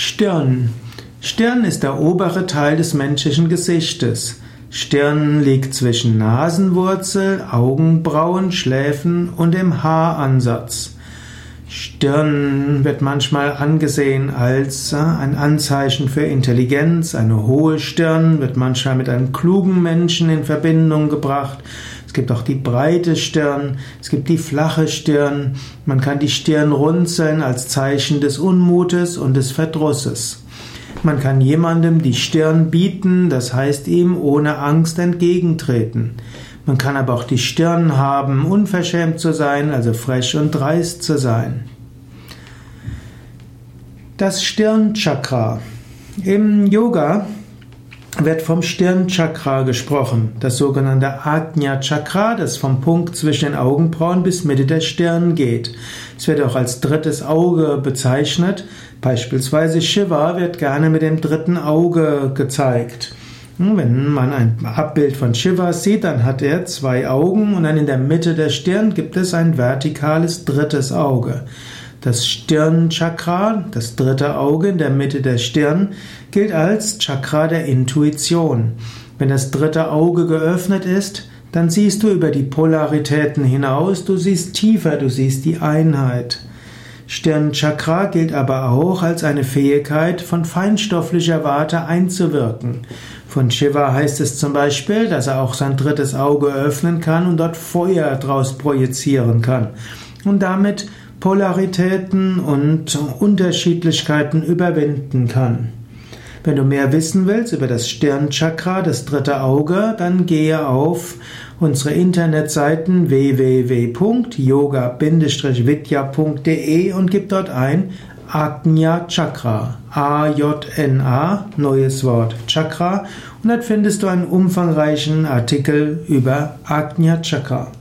Stirn. Stirn ist der obere Teil des menschlichen Gesichtes. Stirn liegt zwischen Nasenwurzel, Augenbrauen, Schläfen und dem Haaransatz. Stirn wird manchmal angesehen als ein Anzeichen für Intelligenz. Eine hohe Stirn wird manchmal mit einem klugen Menschen in Verbindung gebracht. Es gibt auch die breite Stirn, es gibt die flache Stirn. Man kann die Stirn runzeln als Zeichen des Unmutes und des Verdrusses. Man kann jemandem die Stirn bieten, das heißt ihm ohne Angst entgegentreten. Man kann aber auch die Stirn haben, unverschämt zu sein, also frech und dreist zu sein. Das Stirnchakra. Im Yoga wird vom Stirnchakra gesprochen, das sogenannte Ajna Chakra, das vom Punkt zwischen den Augenbrauen bis Mitte der Stirn geht. Es wird auch als drittes Auge bezeichnet. Beispielsweise Shiva wird gerne mit dem dritten Auge gezeigt. Wenn man ein Abbild von Shiva sieht, dann hat er zwei Augen und dann in der Mitte der Stirn gibt es ein vertikales drittes Auge. Das Stirnchakra, das dritte Auge in der Mitte der Stirn, gilt als Chakra der Intuition. Wenn das dritte Auge geöffnet ist, dann siehst du über die Polaritäten hinaus, du siehst tiefer, du siehst die Einheit. Stirnchakra gilt aber auch als eine Fähigkeit, von feinstofflicher Warte einzuwirken. Von Shiva heißt es zum Beispiel, dass er auch sein drittes Auge öffnen kann und dort Feuer draus projizieren kann. Und damit Polaritäten und Unterschiedlichkeiten überwinden kann. Wenn du mehr wissen willst über das Stirnchakra, das dritte Auge, dann gehe auf unsere Internetseiten www.yoga-vidya.de und gib dort ein Ajna Chakra, A-J-N-A, neues Wort, Chakra, und dort findest du einen umfangreichen Artikel über Ajna Chakra.